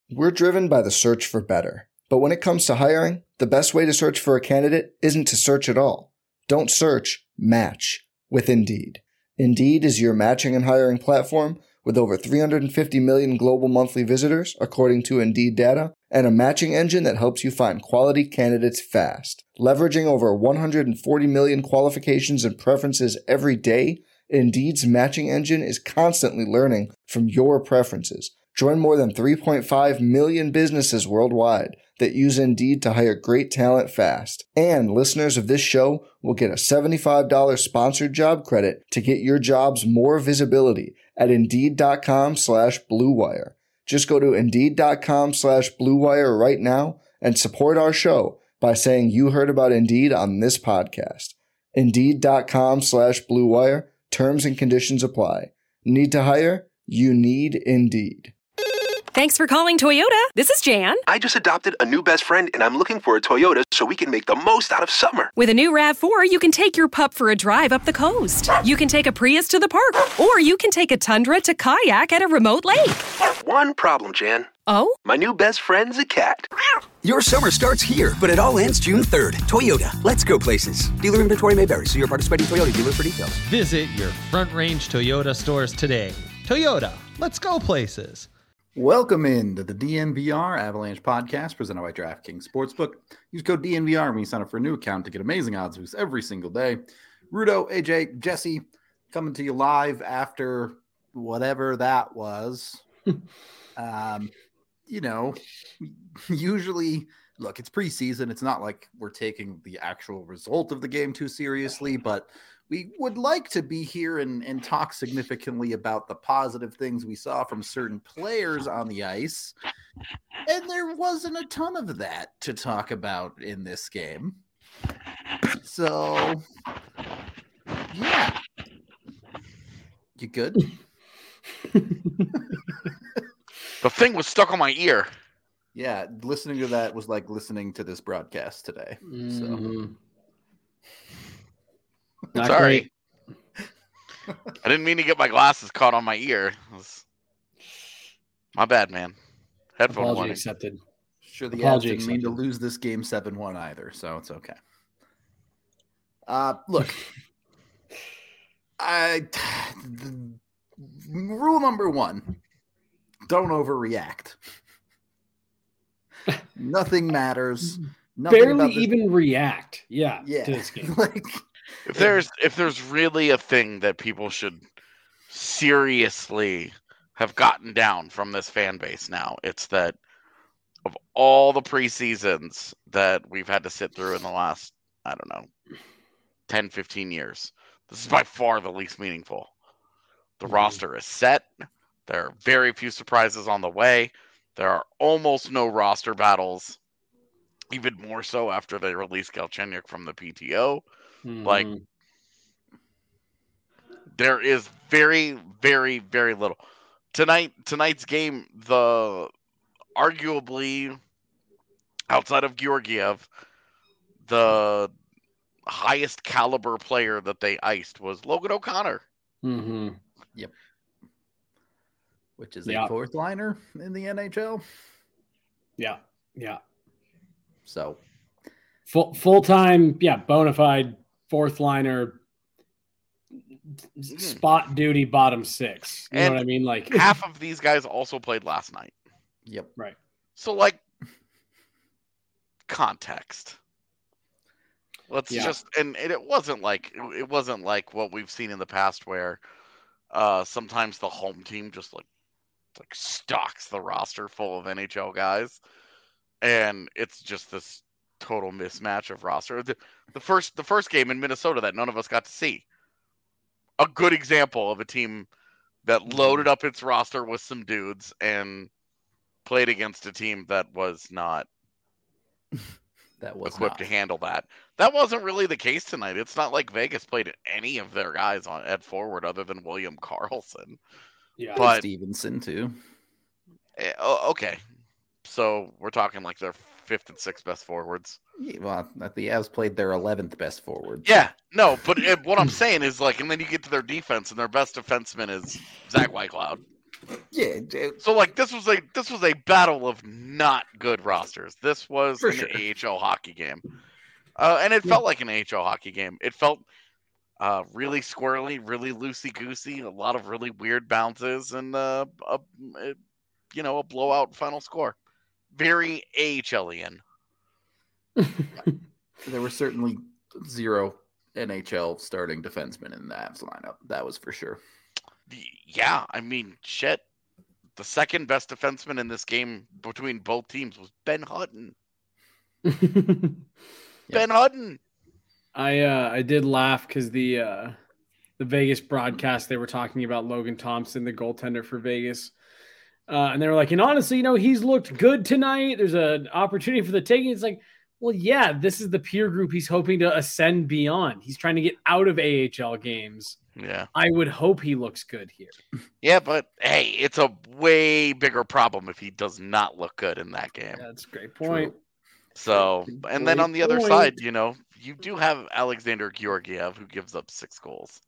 We're driven by the search for better. But when it comes to hiring, the best way to search for a candidate isn't to search at all. Don't search, match with Indeed. Indeed is your matching and hiring platform with over 350 million global monthly visitors, according to Indeed data, and a matching engine that helps you find quality candidates fast. Leveraging over 140 million qualifications and preferences every day, Indeed's matching engine is constantly learning from your preferences. Join more than 3.5 million businesses worldwide that use Indeed to hire great talent fast. And listeners of this show will get a $75 sponsored job credit to get your jobs more visibility at Indeed.com/Blue Wire. Just go to Indeed.com/Blue Wire right now and support our show by saying you heard about Indeed on this podcast. Indeed.com/Blue Wire. Terms and conditions apply. Need to hire? You need Indeed. Thanks for calling Toyota. This is Jan. I just adopted a new best friend, and I'm looking for a Toyota so we can make the most out of summer. With a new RAV4, you can take your pup for a drive up the coast. You can take a Prius to the park, or you can take a Tundra to kayak at a remote lake. One problem, Jan. Oh? My new best friend's a cat. Your summer starts here, but it all ends June 3rd. Toyota, let's go places. Dealer inventory may vary, so your participating Toyota dealer for details. Visit your Front Range Toyota stores today. Toyota, let's go places. Welcome into the DNVR Avalanche podcast presented by DraftKings Sportsbook. Use code DNVR when you sign up for a new account to get amazing odds boosts every single day. Rudo, AJ, Jesse, coming to you live after whatever that was. Usually, look, it's preseason. It's not like we're taking the actual result of the game too seriously, but we would like to be here and talk significantly about the positive things we saw from certain players on the ice. And there wasn't a ton of that to talk about in this game. So, yeah. You good? The thing was stuck on my ear. Yeah, listening to that was like listening to this broadcast today. So. Sorry. I didn't mean to get my glasses caught on my ear. My bad, man. Headphone Apology warning. accepted. Sure, the Avs didn't mean to lose this game 7-1 either, so it's okay. Look, rule number one, don't overreact. Nothing matters. Nothing Barely even react. Yeah. To this game. If there's really a thing that people should seriously have gotten down from this fan base now, it's that of all the preseasons that we've had to sit through in the last, 10, 15 years, this is by far the least meaningful. The roster is set. There are very few surprises on the way. There are almost no roster battles, even more so after they released Galchenyuk from the PTO. Like, there is very, very, very little. Tonight's game, arguably, outside of Georgiev, the highest caliber player that they iced was Logan O'Connor. Mm-hmm. Yep. Which is a fourth liner in the NHL. Yeah. So full-time, bona fide fourth liner, spot duty, bottom six. You know what I mean? Like half of these guys also played last night. Yep. Right. So context. Let's just and it wasn't like what we've seen in the past where sometimes the home team just like stocks the roster full of NHL guys, and it's just this total mismatch of roster. The first game in Minnesota that none of us got to see. A good example of a team that loaded up its roster with some dudes and played against a team that was not equipped to handle that. That wasn't really the case tonight. It's not like Vegas played any of their guys at forward other than William Karlsson. Yeah, but Stevenson too. Okay, so we're talking like their fifth and sixth best forwards. Yeah, well, the Avs played their 11th best forward. Yeah, no, but what I'm saying is and then you get to their defense, and their best defenseman is Zach Whitecloud. Yeah. So like this was a battle of not good rosters. This was For an sure. AHL hockey game, and it felt like an AHL hockey game. It felt really squirrely, really loosey goosey, a lot of really weird bounces, and a blowout final score. Very AHLian. There were certainly 0 NHL starting defensemen in the Avs lineup. That was for sure. Yeah, I mean, shit. The second best defenseman in this game between both teams was Ben Hutton. Ben Hutton. I did laugh because the Vegas broadcast, they were talking about Logan Thompson, the goaltender for Vegas. And they were like, and honestly, he's looked good tonight. There's an opportunity for the taking. It's like, well, yeah, this is the peer group he's hoping to ascend beyond. He's trying to get out of AHL games. Yeah. I would hope he looks good here. Yeah, but hey, it's a way bigger problem if he does not look good in that game. That's a great point. True. So, and then on the other side, you do have Alexander Georgiev who gives up 6 goals.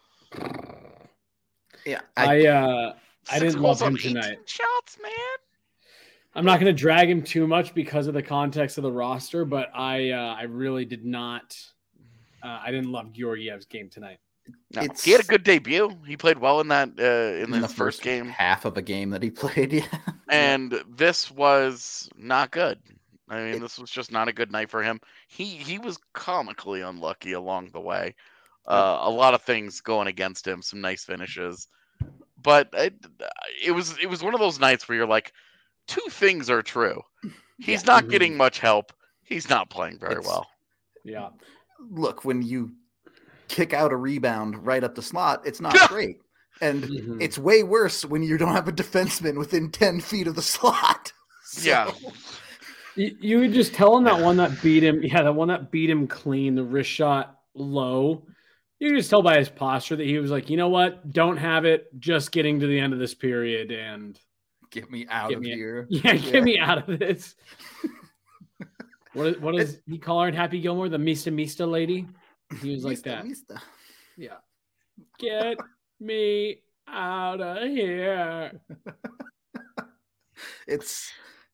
Yeah. I didn't love him tonight. Shots, man. I'm not going to drag him too much because of the context of the roster, but I really did not. I didn't love Georgiev's game tonight. No, he had a good debut. He played well in that in the first game, half of a game that he played. Yeah, and this was not good. I mean, this was just not a good night for him. He was comically unlucky along the way. A lot of things going against him. Some nice finishes, but it was one of those nights where you're like, 2 things are true. He's not getting much help. He's not playing very well. Yeah. Look, when you kick out a rebound right up the slot, it's not great. And it's way worse when you don't have a defenseman within 10 feet of the slot. So. Yeah. You would just tell him that one that beat him. Yeah, the one that beat him clean, the wrist shot low. You can just tell by his posture that he was like, you know what? Don't have it. Just getting to the end of this period and get me out of here. Get me out of this. What does he call her in Happy Gilmore? The Mista lady? He was like that. Mista. Yeah. Get me out of here. It's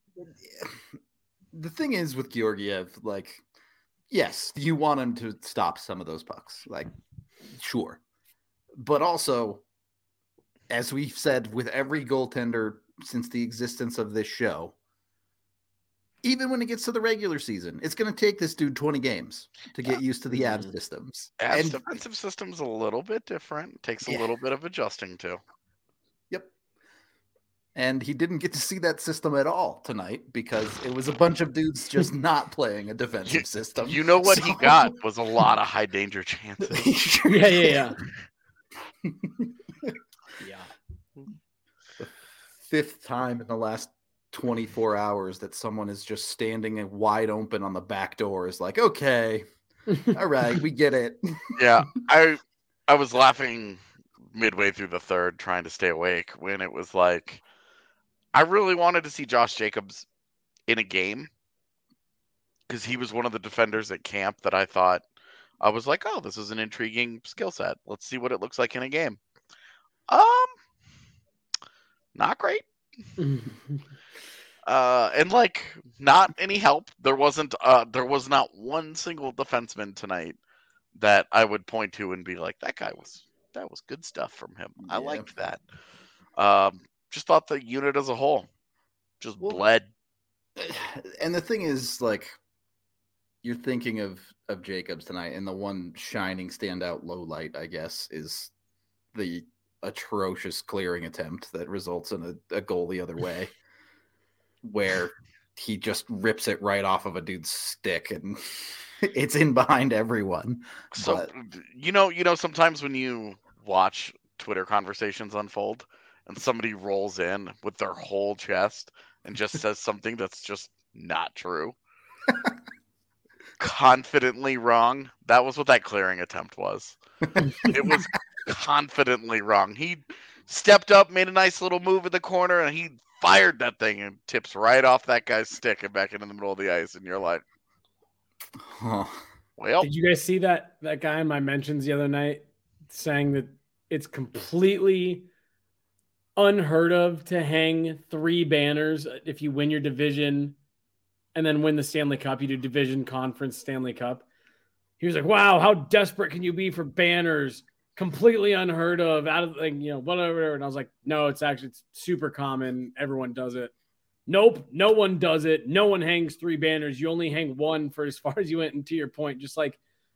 the thing is with Georgiev, like, yes, you want him to stop some of those pucks. Like, sure. But also, as we've said with every goaltender since the existence of this show, even when it gets to the regular season, it's going to take this dude 20 games to get used to the Avs systems. Avs defensive system's a little bit different. It takes a little bit of adjusting to. Yep. And he didn't get to see that system at all tonight because it was a bunch of dudes just not playing a defensive system. You know what he got was a lot of high danger chances. Yeah. The 5th time in the last 24 hours that someone is just standing wide open on the back door is like, okay, all right, we get it. Yeah, I was laughing midway through the third trying to stay awake when it was like, I really wanted to see Josh Jacobs in a game because he was one of the defenders at camp that I was like, oh, this is an intriguing skill set. Let's see what it looks like in a game. Not great. And like, not any help. There was not one single defenseman tonight that I would point to and be like, that was good stuff from him. I liked that. Just thought the unit as a whole just bled. And the thing is, like, you're thinking of Jacobs tonight, and the one shining standout low light, I guess, is the atrocious clearing attempt that results in a goal the other way, where he just rips it right off of a dude's stick and it's in behind everyone. So, but... sometimes when you watch Twitter conversations unfold and somebody rolls in with their whole chest and just says something that's just not true, confidently wrong. That was what that clearing attempt was. It was confidently wrong. He stepped up, made a nice little move in the corner, and he fired that thing and tips right off that guy's stick and back into the middle of the ice. And you're like, well, did you guys see that guy in my mentions the other night saying that it's completely unheard of to hang 3 banners if you win your division and then win the Stanley Cup. You do division, conference, Stanley Cup. He was like, wow, how desperate can you be for banners? Completely unheard of, out of whatever. And I was like, no, it's super common. Everyone does it. Nope, no one does it. No one hangs 3 banners. You only hang 1 for as far as you went. And to your point, just like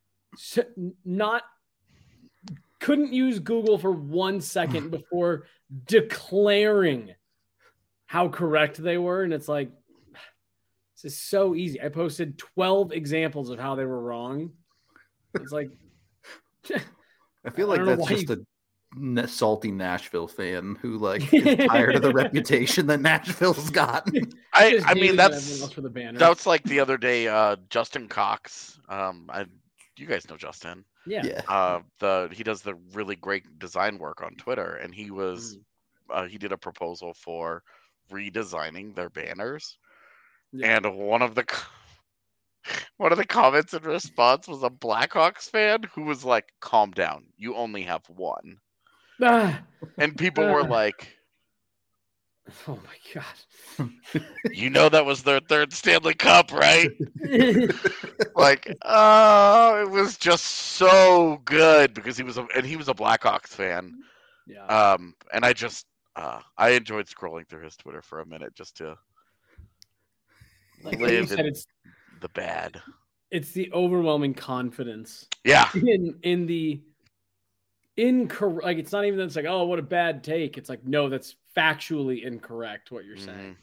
couldn't use Google for 1 second before declaring how correct they were. And it's like, this is so easy. I posted 12 examples of how they were wrong. It's like, I feel like that's just a salty Nashville fan who like is tired of the reputation that Nashville's got. I mean, that's like the other day, Justin Cox. You guys know Justin. Yeah. He does the really great design work on Twitter, and he he did a proposal for redesigning their banners, and one of the comments in response was a Blackhawks fan who was like, "Calm down, you only have 1." And people were like, "Oh my god, you know that was their 3rd Stanley Cup, right?" Like, oh, it was just so good because he was a Blackhawks fan. Yeah. And I enjoyed scrolling through his Twitter for a minute just to live in the bad. It's the overwhelming confidence. Yeah. In the incorrect, like, it's not even that it's like, oh, what a bad take. It's like, no, that's factually incorrect what you're saying.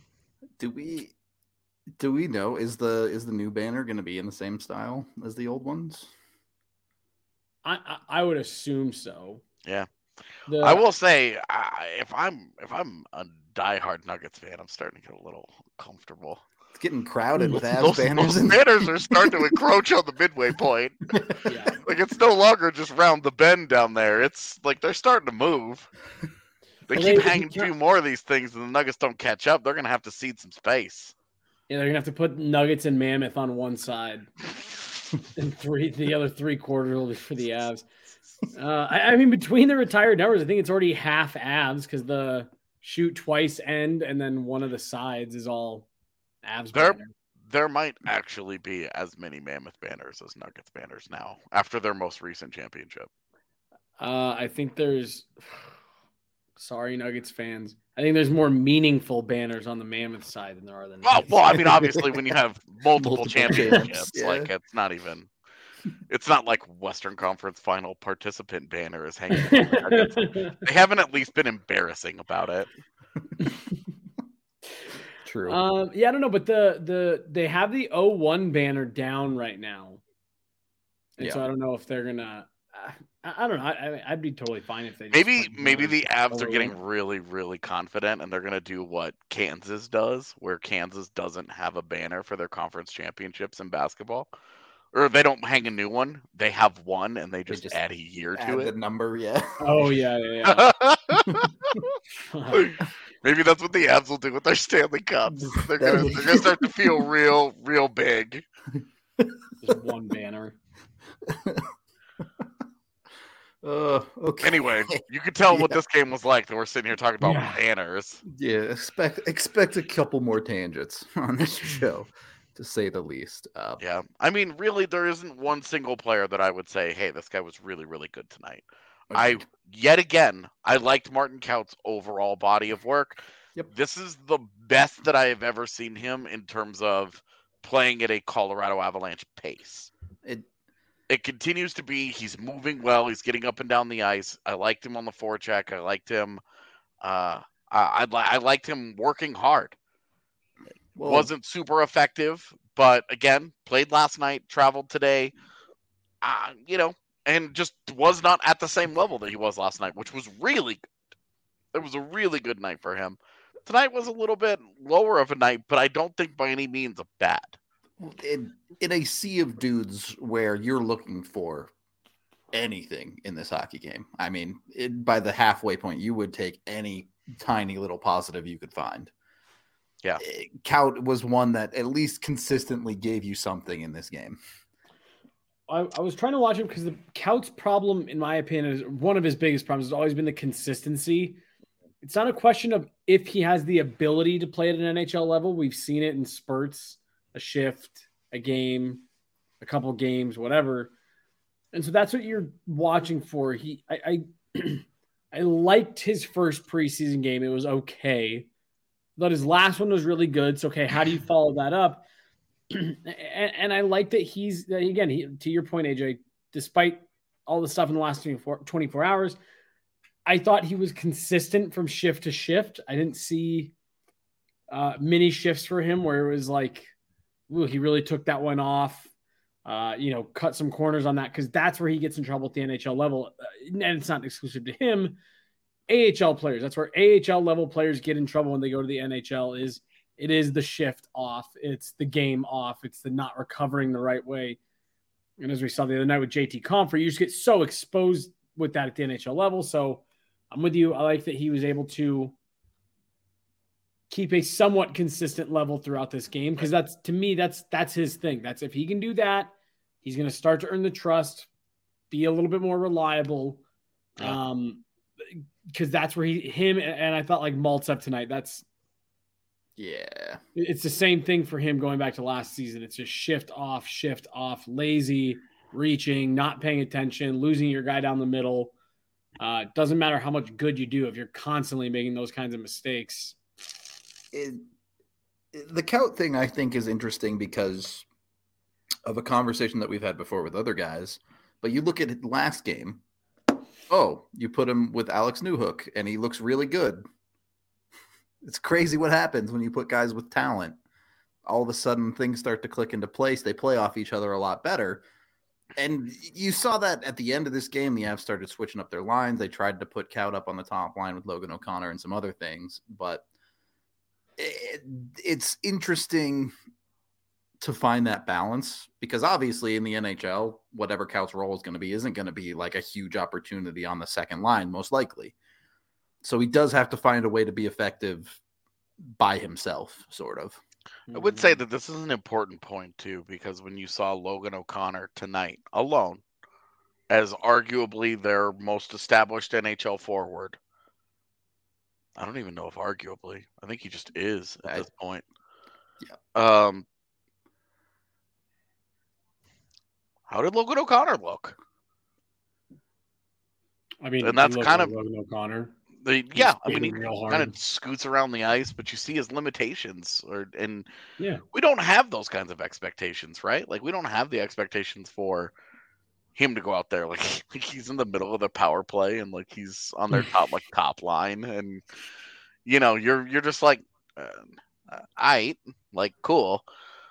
Do we know, is the new banner going to be in the same style as the old ones? I would assume so. Yeah. I will say, if I'm a diehard Nuggets fan, I'm starting to get a little comfortable. It's getting crowded with Avs banners. Those banners are starting to encroach on the midway point. Yeah. Like, it's no longer just round the bend down there. It's like they're starting to move. They keep hanging a few more of these things, and the Nuggets don't catch up. They're going to have to cede some space. Yeah, they're going to have to put Nuggets and Mammoth on one side. And the other 3 quarters will be for the Avs. I mean, between the retired numbers, I think it's already half Avs because the shoot twice end, and then one of the sides is all Avs. There might actually be as many Mammoth banners as Nuggets banners now after their most recent championship. I think there's... Sorry, Nuggets fans. I think there's more meaningful banners on the Mammoth side than there are the Nuggets. Well, I mean, obviously, when you have multiple championships, like, it's not like Western Conference Final participant banner is hanging. They haven't at least been embarrassing about it. True. Yeah, I don't know, but they have the 0-1 banner down right now, and so I don't know if they're gonna. I don't know. I'd be totally fine if they maybe the Avs are getting really, really confident, and they're gonna do what Kansas does, where Kansas doesn't have a banner for their conference championships in basketball, or they don't hang a new one. They have one, and they just add a year to it. The number, yeah. Oh yeah. Maybe that's what the Avs will do with their Stanley Cups. They're gonna start to feel real, real big. Just one banner. Okay. Anyway, you could tell what this game was like that we're sitting here talking about banners. Yeah, expect a couple more tangents on this show, to say the least. Yeah, I mean, really, there isn't one single player that I would say, hey, this guy was really, really good tonight. I liked Martin Kaut's overall body of work. Yep. This is the best that I have ever seen him in terms of playing at a Colorado Avalanche pace. It continues to be, he's moving well. He's getting up and down the ice. I liked him on the forecheck. I liked him. I liked him working hard. Wasn't super effective, but again, played last night, traveled today, and just was not at the same level that he was last night, which was really good. It was a really good night for him. Tonight was a little bit lower of a night, but I don't think by any means bad. In a sea of dudes where you're looking for anything in this hockey game, I mean, by the halfway point, you would take any tiny little positive you could find. Yeah. Kaut was one that at least consistently gave you something in this game. I was trying to watch him because the Kaut's problem, in my opinion, is one of his biggest problems has always been the consistency. it's not a question of if he has the ability to play at an NHL level. We've seen it in spurts, a shift, a game, a couple games, whatever. And so that's what you're watching for. I liked his first preseason game. It was okay. But his last one was really good. So, okay, how do you follow that up? And I like that to your point, AJ, despite all the stuff in the last 24 hours, I thought he was consistent from shift to shift. I didn't see mini shifts for him where it was like, ooh, he really took that one off, cut some corners on that, because that's where he gets in trouble at the NHL level. And it's not exclusive to him. AHL players, that's where AHL level players get in trouble when they go to the NHL. It is the shift off. It's the game off. It's the not recovering the right way. And as we saw the other night with JT Compher, you just get so exposed with that at the NHL level. So I'm with you. I like that he was able to keep a somewhat consistent level throughout this game, because that's his thing. That's if he can do that, he's going to start to earn the trust, be a little bit more reliable. Because that's where and I thought like Maltsev tonight, it's the same thing for him going back to last season. It's just shift off, lazy, reaching, not paying attention, losing your guy down the middle. Doesn't matter how much good you do if you're constantly making those kinds of mistakes. The Kaut thing, I think, is interesting because of a conversation that we've had before with other guys. But you look at it last game. Oh, you put him with Alex Newhook, and he looks really good. It's crazy what happens when you put guys with talent. All of a sudden, things start to click into place. They play off each other a lot better. And you saw that at the end of this game, the Avs started switching up their lines. They tried to put Kaut up on the top line with Logan O'Connor and some other things. But it's interesting to find that balance, because obviously in the NHL, whatever Kaut's role is going to be isn't going to be like a huge opportunity on the second line, most likely. So he does have to find a way to be effective by himself, sort of. I would say that this is an important point too, because when you saw Logan O'Connor tonight alone as arguably their most established NHL forward, I don't even know if arguably, I think he just is at this point. Yeah. How did Logan O'Connor look? I mean, and that's kind of Logan O'Connor. He kind of scoots around the ice, but you see his limitations. We don't have those kinds of expectations, right? Like, we don't have the expectations for him to go out there like he's in the middle of the power play and like he's on their top line, and you're just like, aight, like, cool.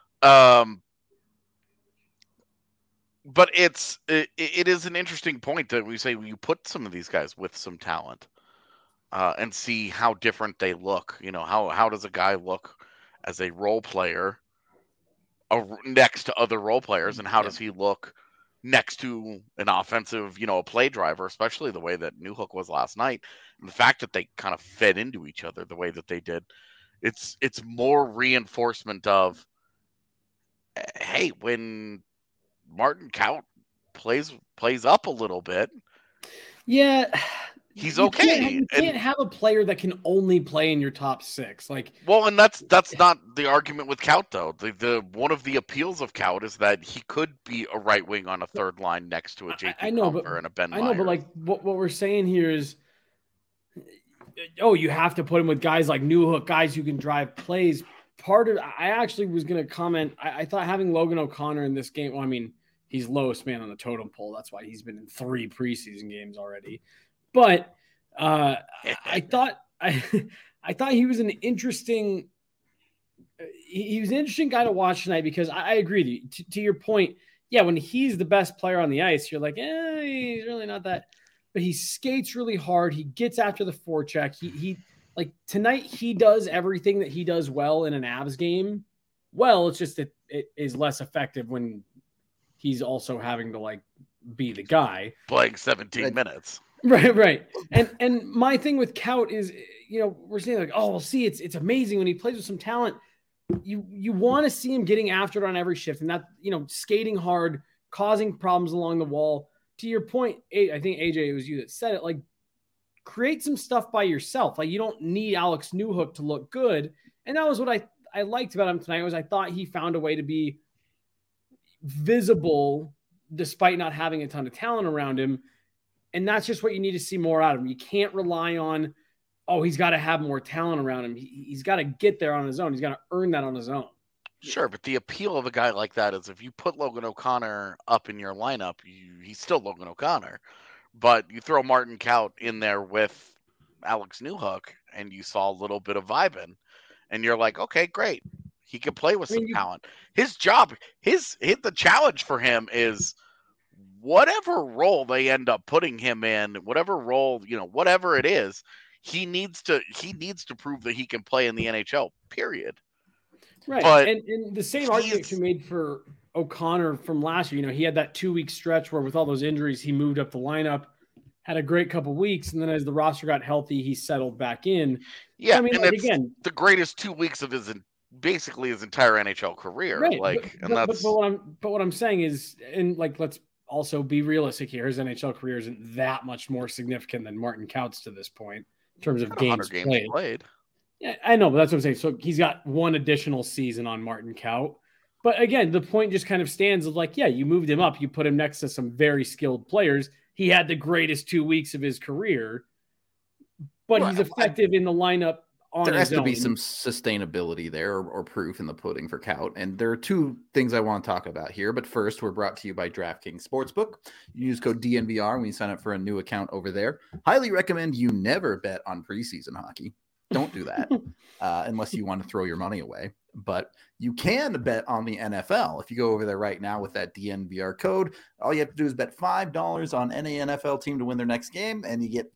But it is an interesting point that we say you put some of these guys with some talent and see how different they look. How does a guy look as a role player next to other role players, and how does he look next to an offensive, a play driver, especially the way that Newhook was last night, and the fact that they kind of fed into each other the way that they did. It's more reinforcement of, hey, when Martin Kaut plays up a little bit, he's okay. You can't have a player that can only play in your top six. And that's not the argument with Kaut, though. The one of the appeals of Kaut is that he could be a right wing on a third line next to a JT Compher and a Ben Meyers. I know, but like what we're saying here is, you have to put him with guys like Newhook, guys who can drive plays. I actually was going to comment. I thought having Logan O'Connor in this game. Well, I mean, he's lowest man on the totem pole. That's why he's been in 3 preseason games already. But I thought he was an interesting. He was an interesting guy to watch tonight, because I agree with you. To your point, when he's the best player on the ice, you're like, he's really not that. But he skates really hard. He gets after the forecheck. He like tonight, he does everything that he does well in an Avs game. Well, it's just that it is less effective when he's also having to like be the guy playing 17 minutes. Right. And my thing with Kaut is, we're saying like, we'll see, it's amazing when he plays with some talent. You want to see him getting after it on every shift, and that, skating hard, causing problems along the wall. To your point, I think AJ, it was you that said it, like, create some stuff by yourself. Like, you don't need Alex Newhook to look good. And that was what I liked about him tonight, was I thought he found a way to be visible despite not having a ton of talent around him. And that's just what you need to see more out of him. You can't rely on, he's got to have more talent around him. He's got to get there on his own. He's got to earn that on his own. Sure, but the appeal of a guy like that is if you put Logan O'Connor up in your lineup, he's still Logan O'Connor. But you throw Martin Kaut in there with Alex Newhook, and you saw a little bit of vibing, and you're like, okay, great. He can play with some talent. His job, the challenge for him is whatever role they end up putting him in, whatever role, whatever it is, he needs to prove that he can play in the NHL, period. Right. But and the same argument you made for O'Connor from last year, he had that 2-week stretch where with all those injuries, he moved up the lineup, had a great couple weeks, and then as the roster got healthy, he settled back in. Yeah, I mean, and again, the greatest 2 weeks of his entire NHL career. Right. But what I'm saying is, and let's also be realistic here, his NHL career isn't that much more significant than Martin Kaut's to this point in terms of games played. Yeah, I know, but that's what I'm saying. So he's got one additional season on Martin Kaut. But again, the point just kind of stands of you moved him up, you put him next to some very skilled players. He had the greatest 2 weeks of his career, but he's effective in the lineup on his own. There has to be some sustainability there or proof in the pudding for Kaut. And there are two things I want to talk about here. But first, we're brought to you by DraftKings Sportsbook. You use code DNVR when you sign up for a new account over there. Highly recommend you never bet on preseason hockey. Don't do that unless you want to throw your money away. But you can bet on the NFL. If you go over there right now with that DNVR code, all you have to do is bet $5 on any NFL team to win their next game, and you get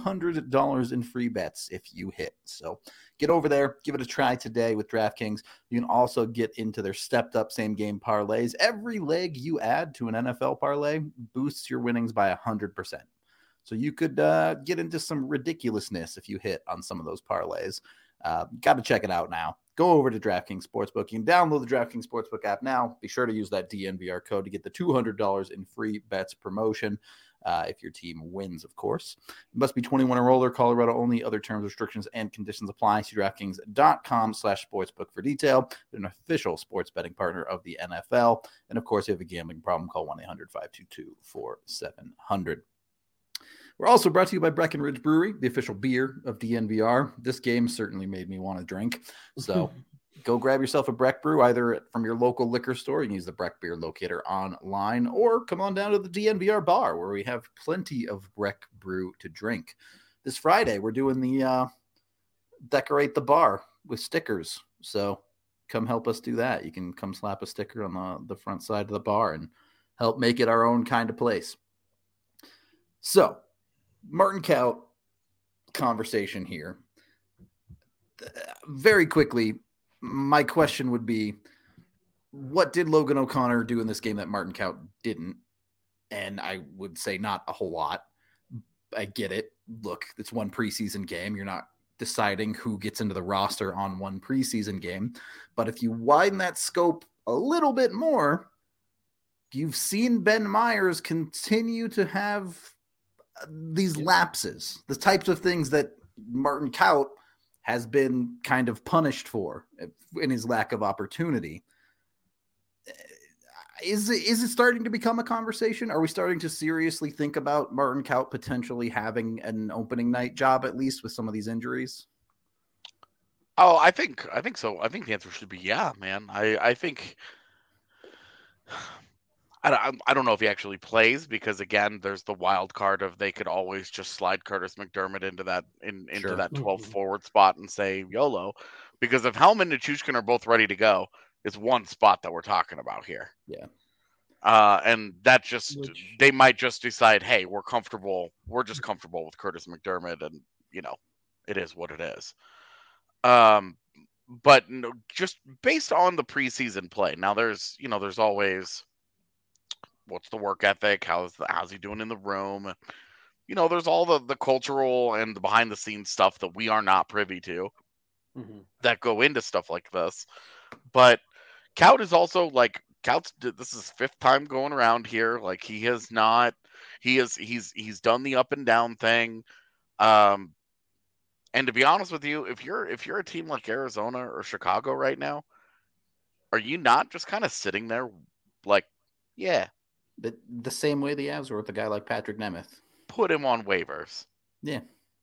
$200 in free bets if you hit. So get over there, give it a try today with DraftKings. You can also get into their stepped-up same-game parlays. Every leg you add to an NFL parlay boosts your winnings by 100%. So you could get into some ridiculousness if you hit on some of those parlays. Got to check it out now. Go over to DraftKings Sportsbook. You can download the DraftKings Sportsbook app now. Be sure to use that DNVR code to get the $200 in free bets promotion if your team wins, of course. You must be 21 or older, Colorado only. Other terms, restrictions, and conditions apply. See DraftKings.com/sportsbook for detail. They're an official sports betting partner of the NFL. And, of course, if you have a gambling problem, call 1-800-522-4700. We're also brought to you by Breckenridge Brewery, the official beer of DNVR. This game certainly made me want to drink. So go grab yourself a Breck Brew, either from your local liquor store. You can use the Breck Beer Locator online, or come on down to the DNVR bar where we have plenty of Breck Brew to drink. This Friday, we're doing the decorate the bar with stickers. So come help us do that. You can come slap a sticker on the front side of the bar and help make it our own kind of place. So, Martin Kaut conversation here. Very quickly, my question would be, what did Logan O'Connor do in this game that Martin Kaut didn't? And I would say not a whole lot. I get it. Look, it's one preseason game. You're not deciding who gets into the roster on one preseason game. But if you widen that scope a little bit more, you've seen Ben Myers continue to have these lapses, the types of things that Martin Kaut has been kind of punished for in his lack of opportunity. Is it starting to become a conversation? Are we starting to seriously think about Martin Kaut potentially having an opening night job, at least with some of these injuries? Oh, I think so. I think the answer should be yeah, man. I think I don't know if he actually plays, because again, there's the wild card of they could always just slide Curtis McDermott into that that 12th forward spot and say YOLO, because if Helm and Nichushkin are both ready to go, it's one spot that we're talking about here. Yeah. And that they might just decide, hey, we're just comfortable with Curtis McDermott, and it is what it is. But just based on the preseason play, now there's always, what's the work ethic? How's he doing in the room? There's all the cultural and the behind the scenes stuff that we are not privy to that go into stuff like this. But Kaut is also this is his fifth time going around here. He's done the up and down thing. And to be honest with you, if you're a team like Arizona or Chicago right now, are you not just kind of sitting there like, yeah, the same way the Avs were with a guy like Patrick Nemeth? Put him on waivers. Yeah.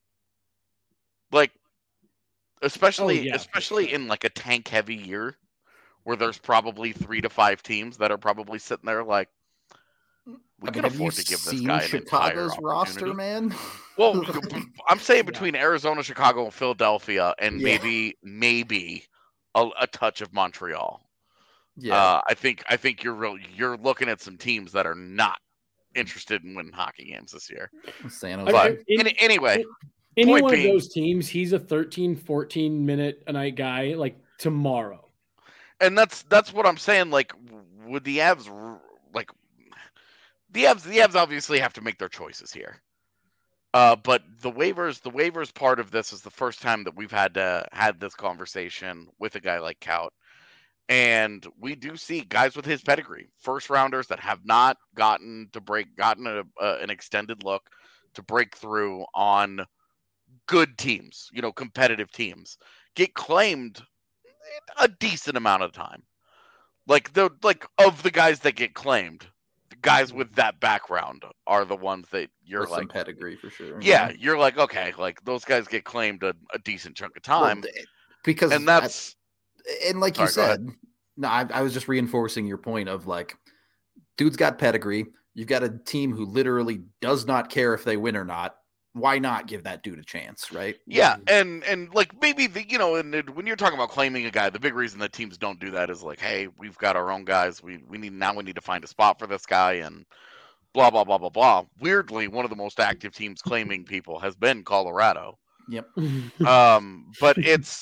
Like, especially sure. in like a tank heavy year where there's probably 3 to 5 teams that are probably sitting there like, we can afford to give this guy Chicago's an roster, man. Well, I'm saying between Arizona, Chicago, and Philadelphia, and maybe a touch of Montreal. Yeah, I think you're looking at some teams that are not interested in winning hockey games this year. But anyway, any one of those teams, he's a 13, 14 minute a night guy like tomorrow. And that's what I'm saying. Like, would the Avs like? The Avs obviously have to make their choices here. But the waivers part of this is the first time that we've had this conversation with a guy like Kaut. And we do see guys with his pedigree, first rounders that have not gotten an extended look to break through on good teams, competitive teams, get claimed a decent amount of time. Like of the guys that get claimed, guys with that background are the ones that you're with like some pedigree for sure. Yeah, you're like, okay, like those guys get claimed a decent chunk of time. Well, and like you said, no, I was just reinforcing your point of like, dude's got pedigree. You've got a team who literally does not care if they win or not. Why not give that dude a chance, right? Yeah, and like maybe and when you're talking about claiming a guy, the big reason that teams don't do that is like, hey, we've got our own guys. We need to find a spot for this guy and blah blah blah blah blah. Weirdly, one of the most active teams claiming people has been Colorado. Yep. But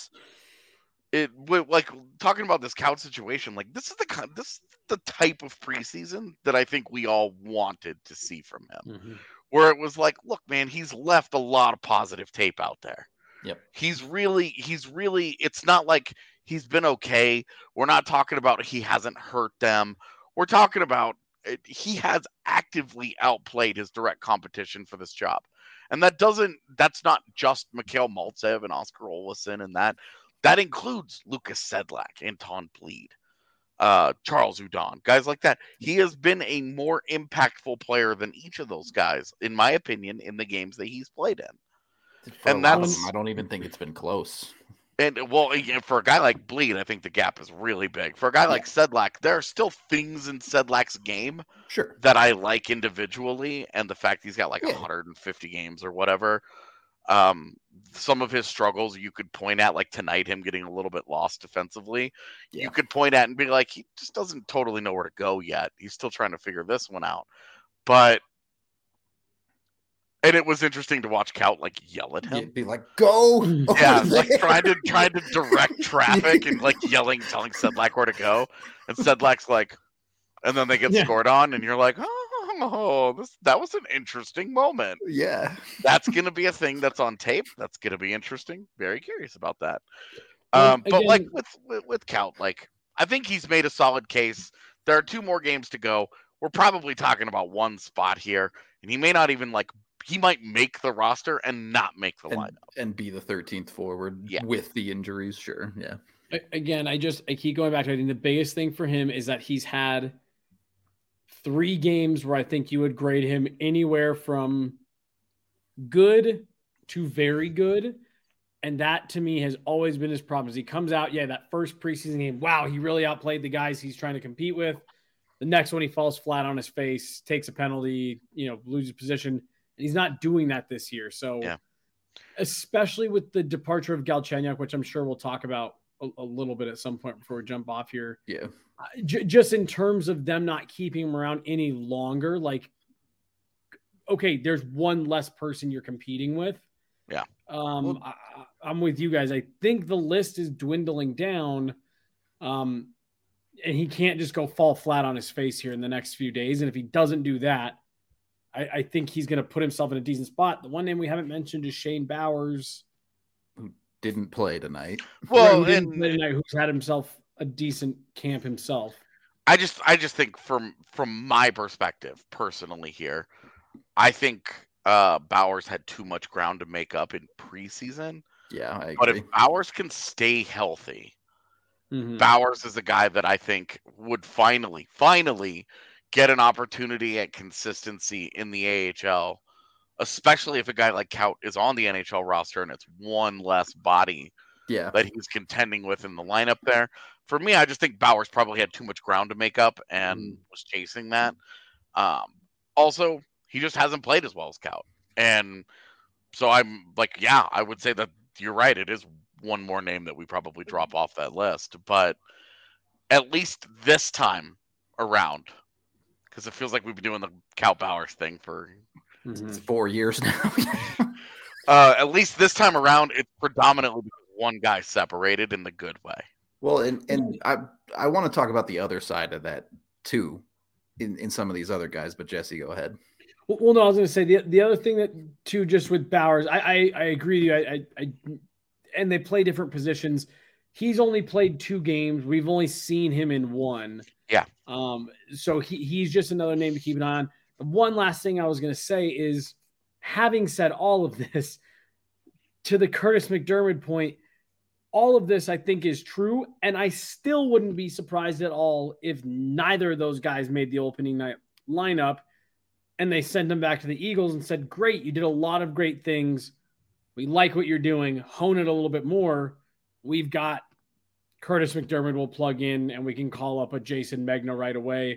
like talking about this Kaut situation, like this is the type of preseason that I think we all wanted to see from him. Mm-hmm. Where it was like, look, man, he's left a lot of positive tape out there. Yep. He's really, it's not like he's been okay. We're not talking about he hasn't hurt them. We're talking about he has actively outplayed his direct competition for this job. And that's not just Mikhail Maltsev and Oscar Olsson and that includes Lucas Sedlak, Anton Bleed, Charles Hudon, guys like that. He has been a more impactful player than each of those guys, in my opinion, in the games that he's played in. And I don't even think it's been close. And for a guy like Bleed, I think the gap is really big. For a guy like Sedlak, there are still things in Sedlak's game that I like individually, and the fact he's got 150 games or whatever. Some of his struggles you could point at, like tonight, him getting a little bit lost defensively. You could point at and be like, he just doesn't totally know where to go yet. He's still trying to figure this one out. And it was interesting to watch Kaut yell at him. Be like, go. Yeah, trying to direct traffic and telling Sedlak where to go. And Sedlak's like, and then they get scored on, and you're like, that was an interesting moment. Yeah. That's going to be a thing that's on tape. That's going to be interesting. Very curious about that. But with Kaut, I think he's made a solid case. There are 2 more games to go. We're probably talking about one spot here, and he may not even he might make the roster and not make the lineup. And be the 13th forward with the injuries. Sure. Yeah. Again, I keep going back to it. I think the biggest thing for him is that he's had 3 games where I think you would grade him anywhere from good to very good. And that to me has always been his problem. As he comes out, that first preseason game, wow, he really outplayed the guys he's trying to compete with. The next one, he falls flat on his face, takes a penalty, loses position. And he's not doing that this year. So especially with the departure of Galchenyuk, which I'm sure we'll talk about a little bit at some point before we jump off here. Yeah. Just in terms of them not keeping him around any longer, okay, there's one less person you're competing with. Yeah. I'm with you guys. I think the list is dwindling down. And he can't just go fall flat on his face here in the next few days. And if he doesn't do that, I think he's going to put himself in a decent spot. The one name we haven't mentioned is Shane Bowers, who didn't play tonight. Well, who's had himself a decent camp himself. I just think from my perspective personally here, I think Bowers had too much ground to make up in preseason. Yeah, I agree. But if Bowers can stay healthy, Bowers is a guy that I think would finally get an opportunity at consistency in the AHL, especially if a guy like Kaut is on the NHL roster and it's one less body that he's contending with in the lineup there. For me, I just think Bowers probably had too much ground to make up and was chasing that. Also, he just hasn't played as well as Kaut. And so I'm like, yeah, I would say that you're right. It is one more name that we probably drop off that list. But at least this time around, because it feels like we've been doing the Kaut Bowers thing for 4 years now. At least this time around, it's predominantly because one guy separated in the good way. Well, and I want to talk about the other side of that too, in some of these other guys. But Jesse, go ahead. Well, no, I was going to say the other thing that too, just with Bowers, I agree with you. I and they play different positions. He's only played 2 games. We've only seen him in 1. Yeah. So he's just another name to keep an eye on. The one last thing I was going to say is, having said all of this, to the Curtis McDermott point, all of this I think is true, and I still wouldn't be surprised at all if neither of those guys made the opening night lineup and they sent him back to the Eagles and said, great, you did a lot of great things. We like what you're doing. Hone it a little bit more. We've got Curtis McDermott will plug in and we can call up a Jason Megna right away.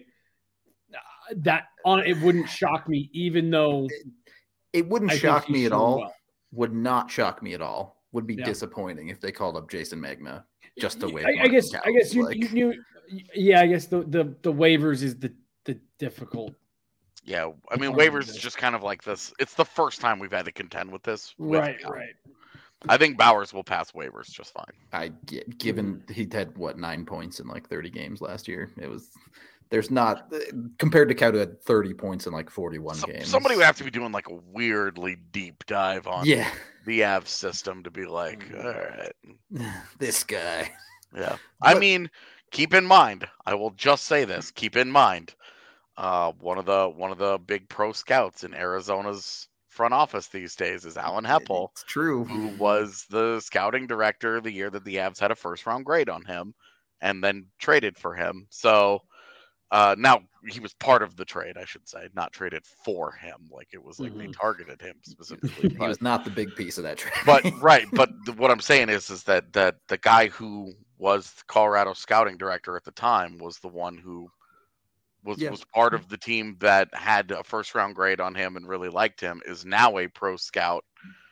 It wouldn't shock me, even though it wouldn't shock me at all. Well. Would not shock me at all. Would be disappointing if they called up Jason Megna just to waive. I guess you knew. Yeah, I guess the waivers is the difficult. Yeah, I mean waivers is just kind of like this. It's the first time we've had to contend with this. Right. I think Bowers will pass waivers just fine. Given he had 9 points in like 30 games last year. There's not, compared to Kaut, who had 30 points in like 41 games. Somebody would have to be doing like a weirdly deep dive on the Avs system to be like, all right, this guy. Yeah. I mean, keep in mind, I will just say this, keep in mind, one of the big pro scouts in Arizona's front office these days is Alan Heppel. It's true. Who was the scouting director the year that the Avs had a first round grade on him and then traded for him. So now he was part of the trade, I should say, not traded for him. Like it was like they targeted him specifically. He was not the big piece of that trade. But what I'm saying is that the guy who was the Colorado scouting director at the time was the one who was part of the team that had a first round grade on him and really liked him, is now a pro scout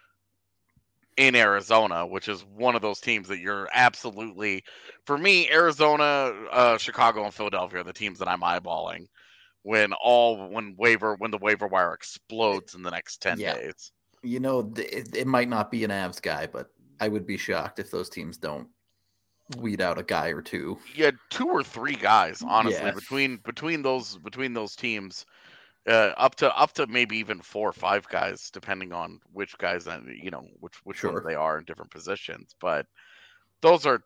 in Arizona, which is one of those teams that you're absolutely, for me, Arizona, Chicago, and Philadelphia are the teams that I'm eyeballing when the waiver wire explodes in the next 10 days. You know, it might not be an Avs guy, but I would be shocked if those teams don't weed out a guy or two. Yeah, 2 or 3 guys, honestly, between those teams. Up to maybe even 4 or 5 guys, depending on which guys that which ones they are in different positions. But those are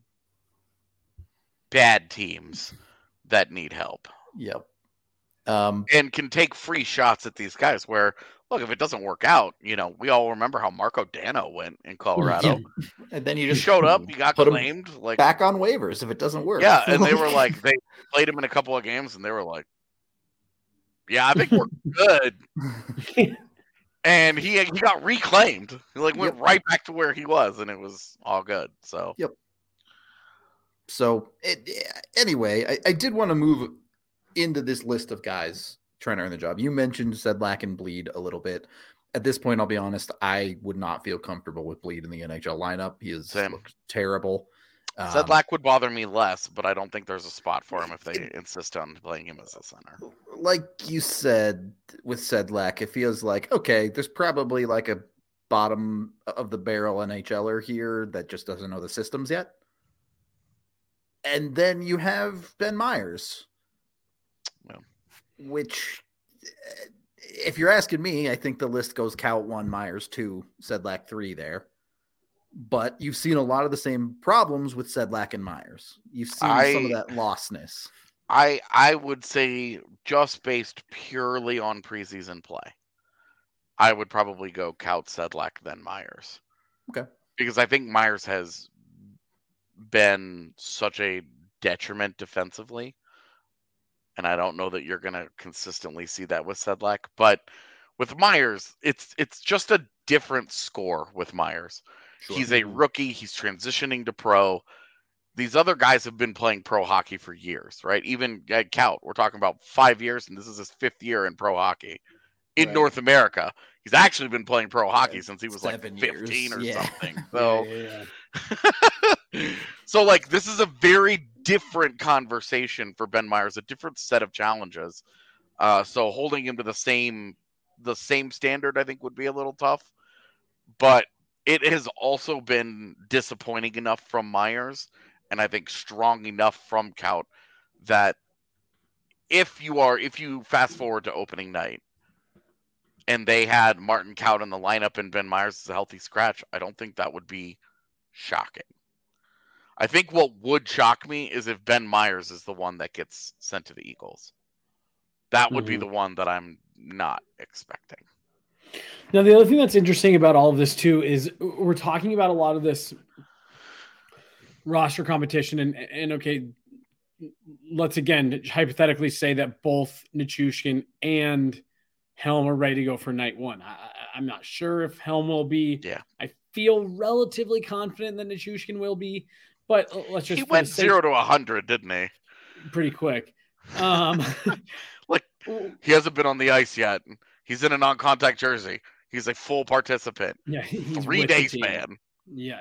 bad teams that need help. Yep. And can take free shots at these guys. Where look, if it doesn't work out, we all remember how Marco Dano went in Colorado. Yeah. And then you just showed up, you got claimed, like back on waivers if it doesn't work. Yeah, and they were like, they played him in a couple of games, and they were like, yeah, I think we're good. And he got reclaimed. He went right back to where he was, and it was all good. So So anyway, I did want to move into this list of guys trying to earn the job. You mentioned Sedlak and Bleed a little bit. At this point, I'll be honest, I would not feel comfortable with Bleed in the NHL lineup. He has looked terrible. Sedlak would bother me less, but I don't think there's a spot for him if they insist on playing him as a center. Like you said with Sedlak, it feels like, okay, there's probably like a bottom of the barrel NHLer here that just doesn't know the systems yet. And then you have Ben Myers, which, if you're asking me, I think the list goes Kaut 1, Myers 2, Sedlak 3 there. But you've seen a lot of the same problems with Sedlak and Myers. You've seen some of that lostness. I would say just based purely on preseason play. I would probably go Kaut, Sedlak, then Myers. Okay. Because I think Myers has been such a detriment defensively. And I don't know that you're going to consistently see that with Sedlak. But with Myers, it's just a different score with Myers. Sure. He's a rookie. He's transitioning to pro. These other guys have been playing pro hockey for years, right? Even at Kaut, we're talking about 5 years, and this is his 5th year in pro hockey in North America. He's actually been playing pro hockey since he was 15 or something. So, so like this is a very different conversation for Ben Myers, a different set of challenges. So holding him to the same standard, I think, would be a little tough. But it has also been disappointing enough from Myers, and I think strong enough from Kaut, that if you fast forward to opening night and they had Martin Kaut in the lineup and Ben Myers is a healthy scratch, I don't think that would be shocking. I think what would shock me is if Ben Myers is the one that gets sent to the Eagles. That would be the one that I'm not expecting. Now, the other thing that's interesting about all of this, too, is we're talking about a lot of this roster competition. And okay, let's again hypothetically say that both Nichushkin and Helm are ready to go for night one. I'm not sure if Helm will be. Yeah. I feel relatively confident that Nichushkin will be, but let's just. He went 0 to 100, didn't he? Pretty quick. Like he hasn't been on the ice yet. He's in a non-contact jersey. He's a full participant. Yeah, he's 3 days, man. Yeah.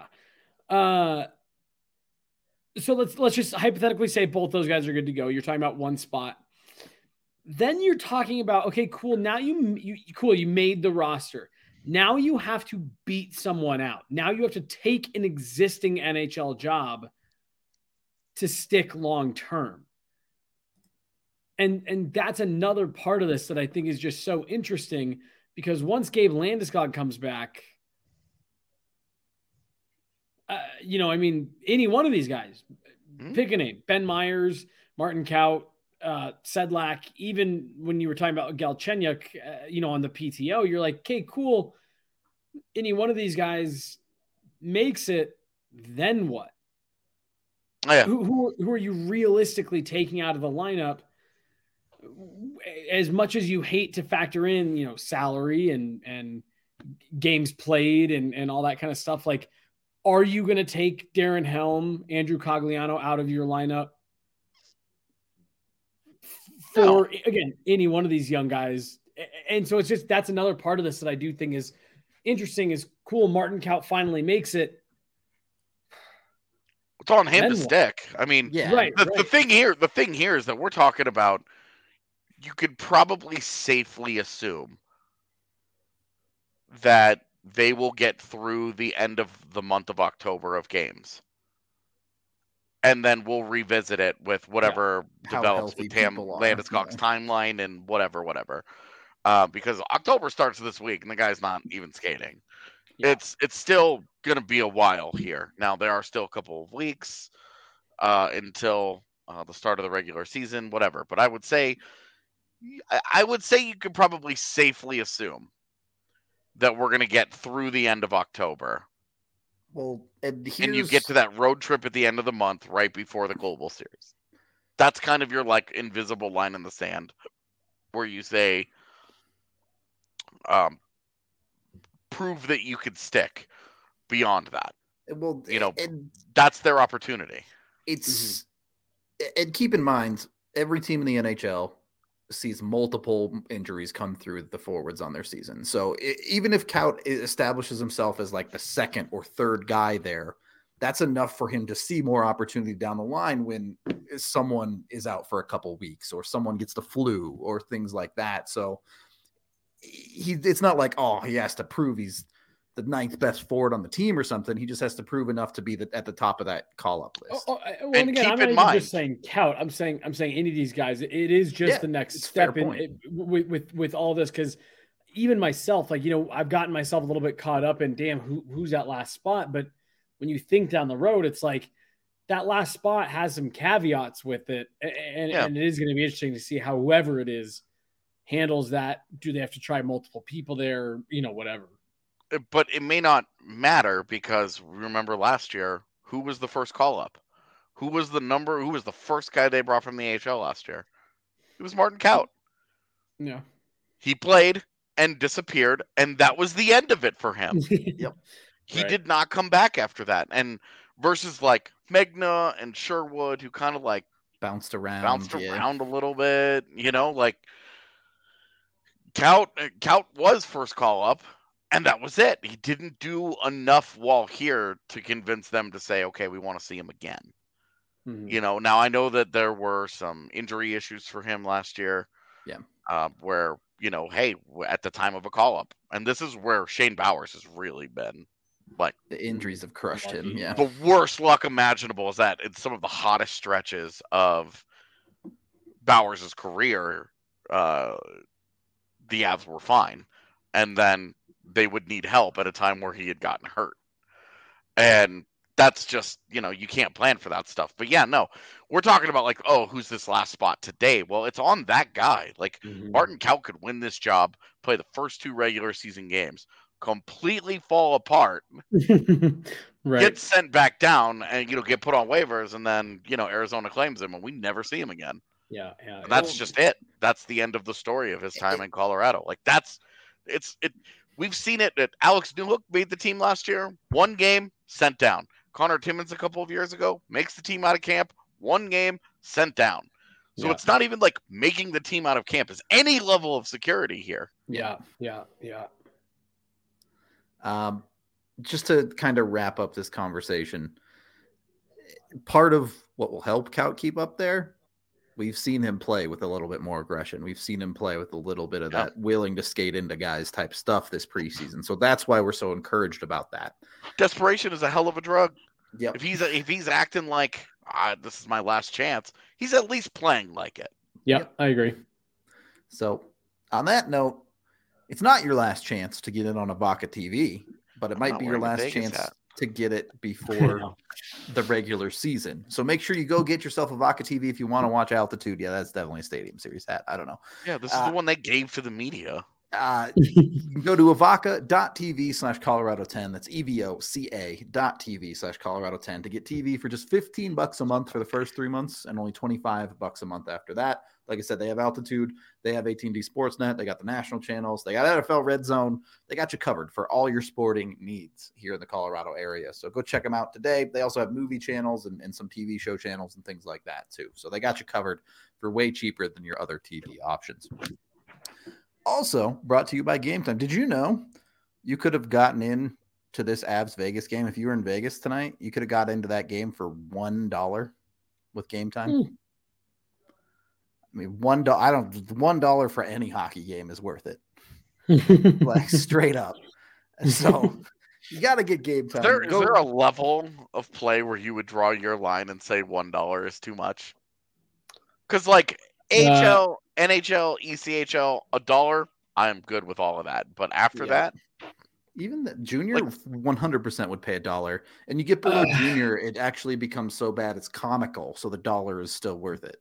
So let's just hypothetically say both those guys are good to go. You're talking about one spot. Then you're talking about, okay, cool. Now you made the roster. Now you have to beat someone out. Now you have to take an existing NHL job to stick long term. And that's another part of this that I think is just so interesting, because once Gabe Landeskog comes back, any one of these guys, pick a name, Ben Myers, Martin Kaut, Sedlak, even when you were talking about Galchenyuk, on the PTO, you're like, okay, cool. Any one of these guys makes it, then what? Oh, yeah. Who are you realistically taking out of the lineup? As much as you hate to factor in, salary and games played and all that kind of stuff, like, are you going to take Darren Helm, Andrew Cogliano out of your lineup for, again, any one of these young guys? And so it's just, that's another part of this that I do think is interesting, is cool. Martin Kaut finally makes it. It's on him to stick. I mean, the thing here is that we're talking about, you could probably safely assume that they will get through the end of the month of October of games. And then we'll revisit it with whatever develops with Landeskog's timeline and whatever. Because October starts this week and the guy's not even skating. Yeah. It's still going to be a while here. Now, there are still a couple of weeks until the start of the regular season, whatever. But I would say you could probably safely assume that we're going to get through the end of October. Well, and you get to that road trip at the end of the month, right before the Global Series. That's kind of your like invisible line in the sand, where you say, prove that you could stick beyond that. Well, that's their opportunity. It's and keep in mind, every team in the NHL sees multiple injuries come through the forwards on their season. So even if Kaut establishes himself as like the second or third guy there, that's enough for him to see more opportunity down the line when someone is out for a couple weeks or someone gets the flu or things like that. So it's not like, he has to prove he's the 9th best forward on the team or something. He just has to prove enough to be at the top of that call-up list. And again, I'm not even just saying Kaut. I'm saying any of these guys. It is just the next step with all this, because even myself, like, I've gotten myself a little bit caught up in, damn, who's that last spot? But when you think down the road, it's like that last spot has some caveats with it, and it is going to be interesting to see how whoever it is handles that. Do they have to try multiple people there? Whatever. But it may not matter because remember last year, who was the first call up? Who was the first guy they brought from the AHL last year? It was Martin Kaut. Yeah. He played and disappeared, and that was the end of it for him. Yep. He did not come back after that. And versus like Megna and Sherwood, who kind of like bounced around a little bit, like Kaut was first call up, and that was it. He didn't do enough while here to convince them to say, okay, we want to see him again. Mm-hmm. Now I know that there were some injury issues for him last year. Yeah. Where, hey, at the time of a call up, and this is where Shane Bowers has really been like the injuries have crushed him. Yeah. The worst luck imaginable is that in some of the hottest stretches of Bowers' career, the Avs were fine. And then they would need help at a time where he had gotten hurt. And that's just, you can't plan for that stuff. But yeah, no, we're talking about like, oh, who's this last spot today? Well, it's on that guy. Like Martin Kaut could win this job, play the first 2 regular season games, completely fall apart, get sent back down and, get put on waivers. And then, Arizona claims him and we never see him again. Yeah. And that's just it. That's the end of the story of his time in Colorado. Like we've seen it that Alex Newhook made the team last year, 1 game, sent down. Connor Timmins a couple of years ago makes the team out of camp, 1 game, sent down. So it's not even like making the team out of camp is any level of security here. Yeah. Just to kind of wrap up this conversation, part of what will help Kaut keep up there, we've seen him play with a little bit more aggression. We've seen him play with a little bit of that willing to skate into guys type stuff this preseason. So that's why we're so encouraged about that. Desperation is a hell of a drug. Yep. If he's acting like this is my last chance, he's at least playing like it. Yep. I agree. So on that note, it's not your last chance to get in on Avaca TV, but it might be your last chance to get it before the regular season. So make sure you go get yourself Avaca TV if you want to watch Altitude. Yeah, that's definitely a Stadium Series hat. I don't know. Yeah, this is the one they gave to the media. You can go to avaca.tv/Colorado10. That's EVOCA.tv/Colorado10 to get TV for just $15 a month for the first 3 months and only $25 a month after that. Like I said, they have Altitude, they have AT&T Sportsnet, they got the national channels, they got NFL Red Zone. They got you covered for all your sporting needs here in the Colorado area. So go check them out today. They also have movie channels and some TV show channels and things like that too. So they got you covered for way cheaper than your other TV options. Also brought to you by Game Time. Did you know you could have gotten in to this Avs Vegas game? If you were in Vegas tonight, you could have got into that game for $1 with Game Time. I mean, $1 for any hockey game is worth it. Like straight up. So you got to get Game Time. Is there a level of play where you would draw your line and say $1 is too much? Because like AHL, NHL, ECHL, $1, I am good with all of that. But after that, even the junior 100% would pay $1. And you get below junior, it actually becomes so bad it's comical. So the $1 is still worth it.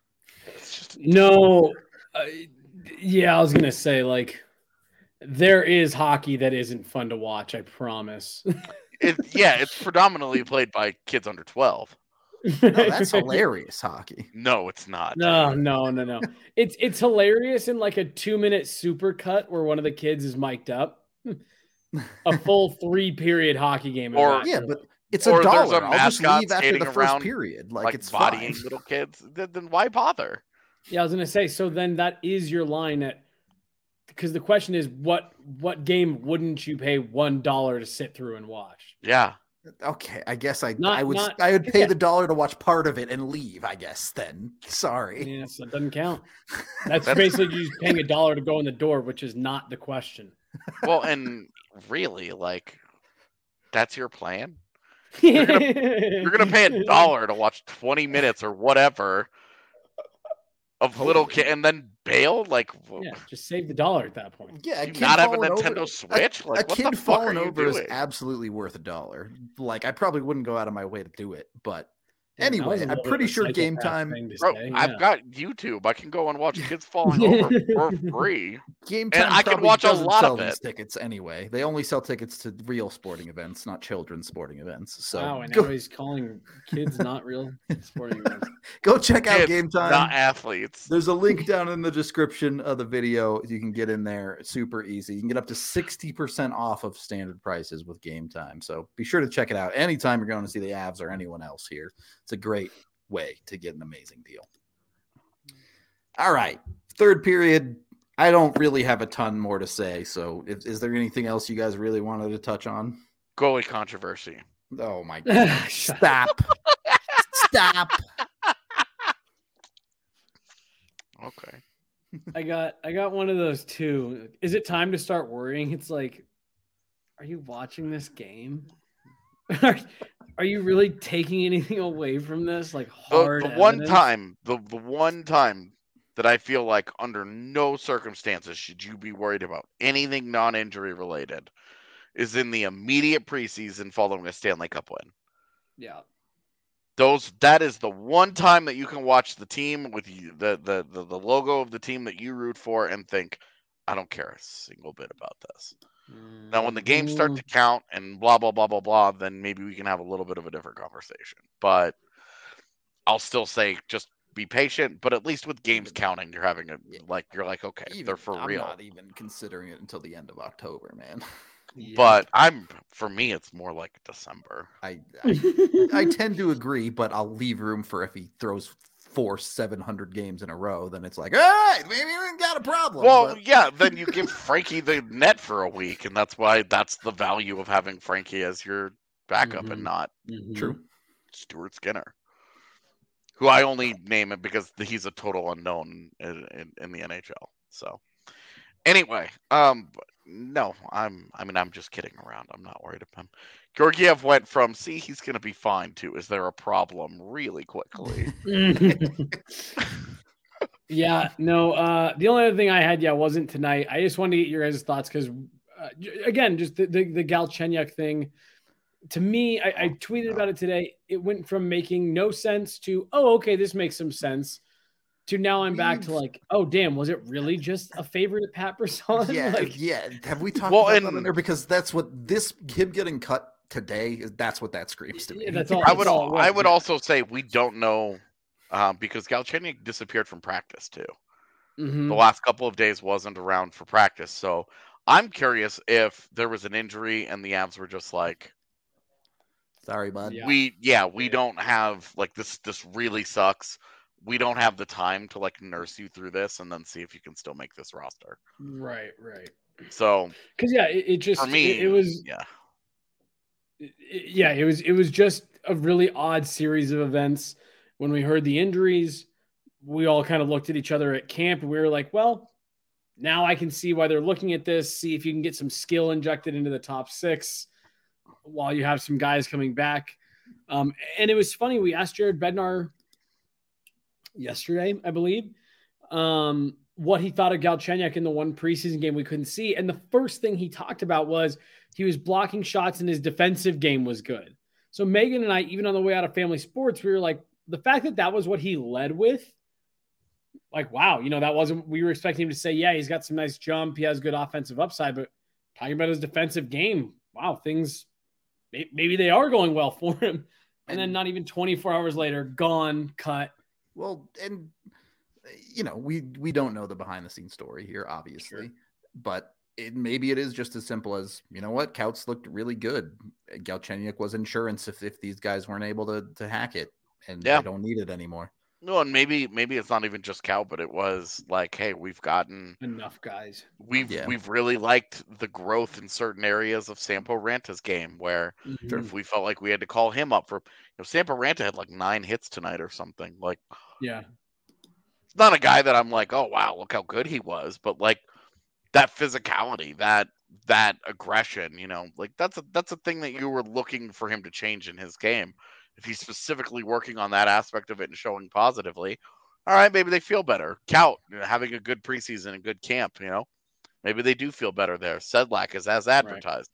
No, I was gonna say like there is hockey that isn't fun to watch. I promise. It's predominantly played by kids under 12. No, that's hilarious hockey. No, it's not. No. It's hilarious in like a 2-minute supercut where one of the kids is mic'd up. A full 3-period hockey game. But it's $1. I'll just leave after the first period. Like it's bodying fine. Little kids. Then why bother? Yeah, I was gonna say. So then that is your line because the question is, what game wouldn't you pay $1 to sit through and watch? Yeah. Okay, I guess I would pay the $1 to watch part of it and leave. I guess then. Sorry. Yes, that doesn't count. That's basically you paying $1 to go in the door, which is not the question. Well, and really, like, that's your plan. You're gonna pay $1 to watch 20 minutes or whatever of little kid and then bail. Like, just save the $1 at that point. Yeah, do you not have a Nintendo Switch. A kid falling over is absolutely worth $1. Like, I probably wouldn't go out of my way to do it, but Anyway, I'm pretty sure Game Time. Bro, I've got YouTube. I can go and watch kids falling over for free. Game Time, and I can watch a lot of these tickets anyway. They only sell tickets to real sporting events, not children's sporting events. So wow, and now he's calling kids not real sporting events. Go check out Game Time. Not athletes. There's a link down in the description of the video. You can get in there. It's super easy. You can get up to 60% off of standard prices with Game Time. So be sure to check it out anytime you're going to see the Avs or anyone else here. It's a great way to get an amazing deal. All right. Third period. I don't really have a ton more to say. So is there anything else you guys really wanted to touch on? Goalie controversy. Oh my God. Stop. Stop. Okay. I got one of those too. Is it time to start worrying? It's like, are you watching this game? Are you really taking anything away from this? Like hard the one time that I feel like under no circumstances should you be worried about anything non-injury related is in the immediate preseason following a Stanley Cup win. Yeah. That is the one time that you can watch the team with you, the logo of the team that you root for and think, I don't care a single bit about this. Now, when the games start to count and blah, blah, blah, blah, blah, then maybe we can have a little bit of a different conversation. But I'll still say just be patient. But at least with games counting, you're having you're like, okay, they're for real. I'm not even considering it until the end of October, man. Yeah. But for me, it's more like December. I tend to agree, but I'll leave room for if he throws 700 games in a row, then it's like, all right, maybe we got a problem. Well, yeah, then you give Frankie the net for a week, and that's the value of having Frankie as your backup and not True Stuart Skinner, who I only name it because he's a total unknown in the NHL. So anyway, no, I'm just kidding around. I'm not worried about him. Georgiev went from, he's going to be fine, to, is there a problem, really quickly. Yeah, no, the only other thing I had, wasn't tonight. I just wanted to get your guys' thoughts because, again, just the Galchenyuk thing. To me, I tweeted about it today. It went from making no sense to, oh, okay, this makes some sense, to now I'm back to like, oh, damn, was it really just a favor to Pat Brisson? Yeah. Have we talked about that in there? Because that's what him getting cut today, that's what that screams to me. Yeah, that's all. I would also say we don't know because Galchenyuk disappeared from practice too. Mm-hmm. The last couple of days wasn't around for practice, so I'm curious if there was an injury and the Avs were just like, sorry, bud. We don't have this really sucks. We don't have the time to nurse you through this and then see if you can still make this roster. Right. So, because it just for me, it was it was just a really odd series of events. When we heard the injuries, we all kind of looked at each other at camp and we were like, well, now I can see why they're looking at this, see if you can get some skill injected into the top six while you have some guys coming back. And it was funny. We asked Jared Bednar yesterday, I believe, what he thought of Galchenyuk in the one preseason game we couldn't see. And the first thing he talked about was he was blocking shots and his defensive game was good. So Megan and I, even on the way out of Family Sports, we were like, the fact that was what he led with, like, wow, that wasn't, we were expecting him to say, yeah, he's got some nice jump. He has good offensive upside, but talking about his defensive game, wow, things, maybe they are going well for him. And then not even 24 hours later, gone, cut. Well, and we don't know the behind the scenes story here, obviously, but maybe it is just as simple as, Couts looked really good. Galchenyuk was insurance if these guys weren't able to hack it, and they don't need it anymore. No, and maybe it's not even just Cal, but it was like, hey, we've gotten enough guys. We've really liked the growth in certain areas of Sampo Ranta's game where if we felt like we had to call him up for, Sampo Ranta had 9 hits tonight or something. Yeah. It's not a guy that I'm like, oh wow, look how good he was, but that physicality, that aggression, that's a thing that you were looking for him to change in his game. If he's specifically working on that aspect of it and showing positively, all right, maybe they feel better. Kaut having a good preseason and good camp, maybe they do feel better there. Sedlak is as advertised.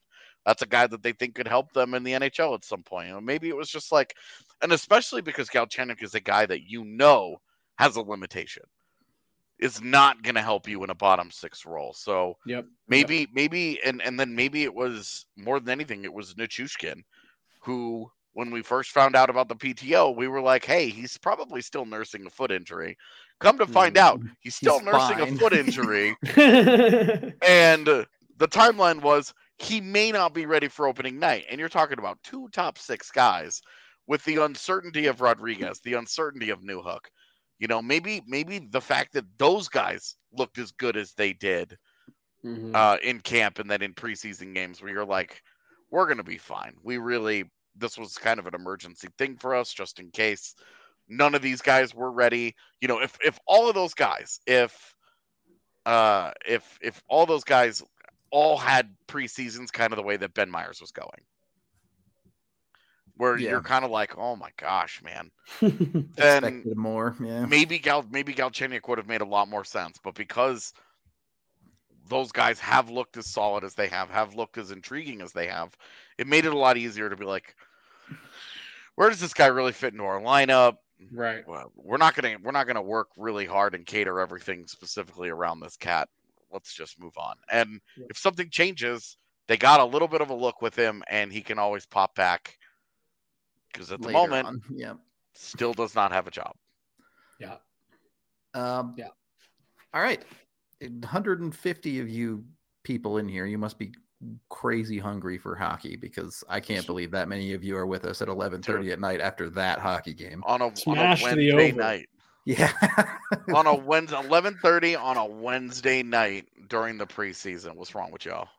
That's a guy that they think could help them in the NHL at some point. Maybe it was just like, and especially because Galchenyuk is a guy that has a limitation. Is not going to help you in a bottom six role. So maybe, and then maybe it was more than anything, it was Nichushkin, who, when we first found out about the PTO, we were like, hey, he's probably still nursing a foot injury. Come to find out, he's still nursing a foot injury. And the timeline was he may not be ready for opening night. And you're talking about 2 top 6 guys with the uncertainty of Rodriguez, the uncertainty of Newhook. Maybe the fact that those guys looked as good as they did in camp and then in preseason games where you're like, we're going to be fine. This was kind of an emergency thing for us just in case none of these guys were ready. If all of those guys, if all those guys all had preseasons kind of the way that Ben Myers was going, where you're kind of like, oh my gosh, man. Then expected more. Yeah. Maybe Galchenyuk would have made a lot more sense, but because those guys have looked as solid as they have looked as intriguing as they have, it made it a lot easier to be like, where does this guy really fit into our lineup? Right. Well, we're not gonna work really hard and cater everything specifically around this cat. Let's just move on. And if something changes, they got a little bit of a look with him, and he can always pop back. Because at the moment, still does not have a job. Yeah. All right. 150 of you people in here, you must be crazy hungry for hockey, because I can't believe that many of you are with us at 11:30 at night after that hockey game. On a Wednesday night. Yeah. On a Wednesday, 11:30 on a Wednesday night during the preseason. What's wrong with y'all?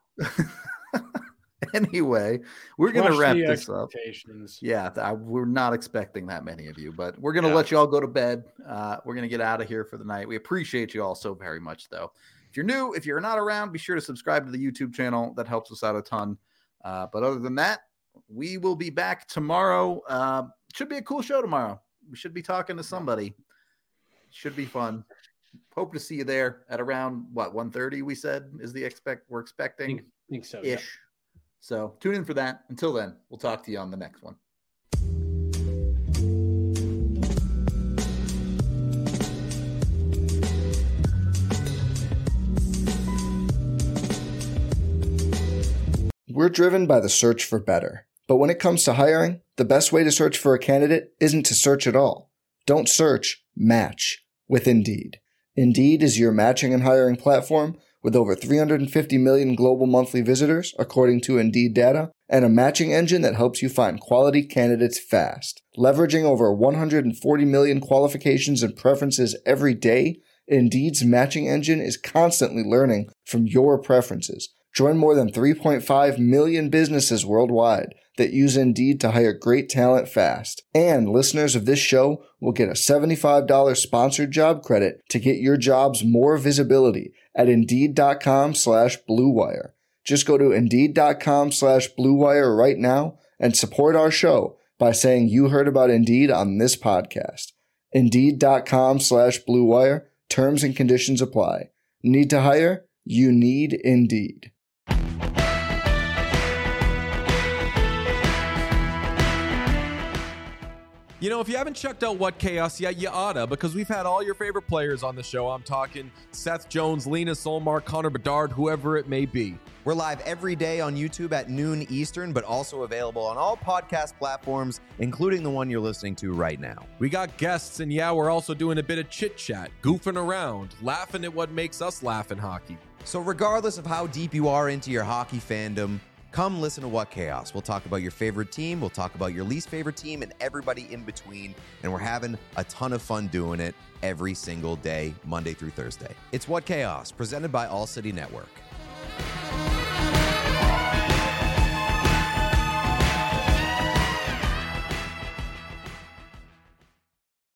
Anyway, we're going to wrap this up. Yeah, we're not expecting that many of you, but we're going to let you all go to bed. We're going to get out of here for the night. We appreciate you all so very much, though. If you're new, if you're not around, be sure to subscribe to the YouTube channel. That helps us out a ton. But other than that, we will be back tomorrow. Should be a cool show tomorrow. We should be talking to somebody. Should be fun. Hope to see you there at around, 1:30 we said is we're expecting. I think so. Ish. Yeah. So tune in for that. Until then, we'll talk to you on the next one. We're driven by the search for better. But when it comes to hiring, the best way to search for a candidate isn't to search at all. Don't search, match with Indeed. Indeed is your matching and hiring platform with over 350 million global monthly visitors, according to Indeed data, and a matching engine that helps you find quality candidates fast. Leveraging over 140 million qualifications and preferences every day, Indeed's matching engine is constantly learning from your preferences. Join more than 3.5 million businesses worldwide that use Indeed to hire great talent fast. And listeners of this show will get a $75 sponsored job credit to get your jobs more visibility at Indeed.com/Blue Wire. Just go to Indeed.com/Blue Wire right now and support our show by saying you heard about Indeed on this podcast. Indeed.com/Blue Wire. Terms and conditions apply. Need to hire? You need Indeed. You know, if you haven't checked out What Chaos yet, you oughta, because we've had all your favorite players on the show. I'm talking Seth Jones, Lena Solmar, Connor Bedard, whoever it may be. We're live every day on YouTube at noon Eastern, but also available on all podcast platforms, including the one you're listening to right now. We got guests, and yeah, we're also doing a bit of chit-chat, goofing around, laughing at what makes us laugh in hockey. So regardless of how deep you are into your hockey fandom, come listen to What Chaos. We'll talk about your favorite team, we'll talk about your least favorite team, and everybody in between, and we're having a ton of fun doing it every single day, Monday through Thursday. It's What Chaos, presented by All City Network.